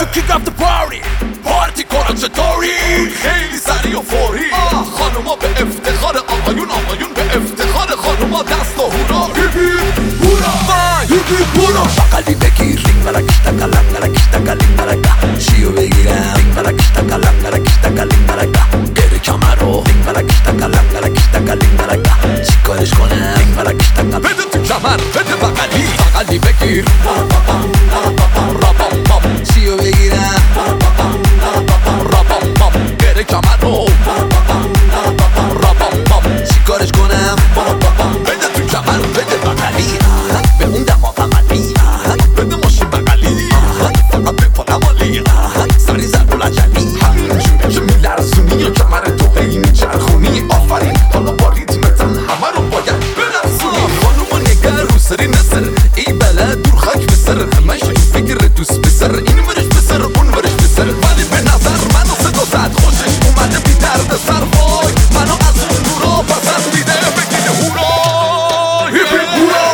King of the party پارتی کنن چطوری خیلی سریع و فوری خانوما به افتخار آقایون آقایون به افتخار خانوما دست و هورا هیپی هورا هیپی هورا بغلی بگیر رینگ ملکشتا کلم ملکشتا کلیم ملکا چیو بگیرم رینگ ملکشتا کلم ملکشتا کلیم ملکا گره کمرو رینگ ملکشتا کلم ملکشتا کلیم ملکا چی کارش کنم رینگ ملکشتا کلم بده تو کمر بده بغلی بگیر رابام بام چیو بگیرم رابام بام گره کمرو رابام بام چی کارش کنم بده تو کمر بده بغلی به اون دماغ عملی بده ماشین بغلی فقط بپالم عالی سری زد و لجلی همینجوری که میلرزونی یا کمر تو هی میچرخونی آفرین حالا با ریتمتن همه رو باید برسونی خانوما نگر رو سری نسر ای بلد دور خاک بسر همش فکر دوست بسر این ورش بسر اون ورش بسر ولی به نظر منو صدا زد خوشش اومده بی درد سر وای منو از اون نورا پسند دیده بگیده هورا هیپی هورا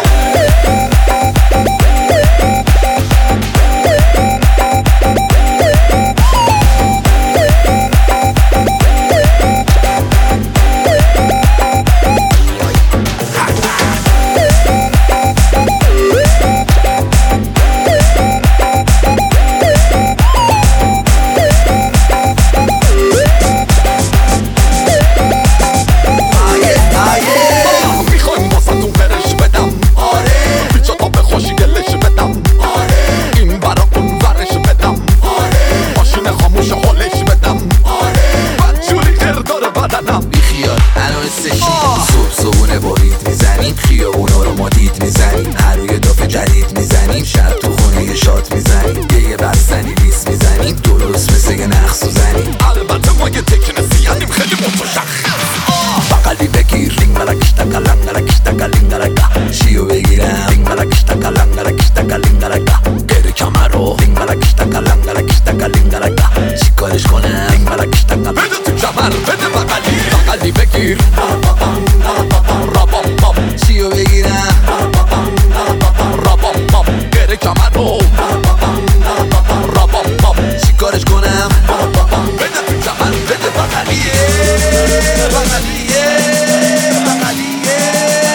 صبحونه با ریت میزنیم خیابونا رو ما دید میزنیم هر روی دافه جدید میزنیم شب تو خونه یه شات میزنیم یه بستنی لیست میزنیم درست مثل یه نخ سوزنیم البته ما یه تکنسیانیم خیلی متشخص بغلی بگیر رینگ ملکشتا کلم ملکشتا کلیم ملکا چیو بگیرم رینگ ملکشتا کلم ملکشتا کلیم ملکا گره کمرو رینگ ملکشتا کلم ملکشتا کلیم ملکا چی کارش کنم رینگ ملکشتا کلم بده تو کمر بده بغلی بگیر رابام بام چیو بگیرم رابام بام گره کمرو رابام بام چی کارش کنم بده تو کمر بده بغلیه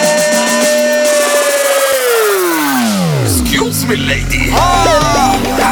Excuse me lady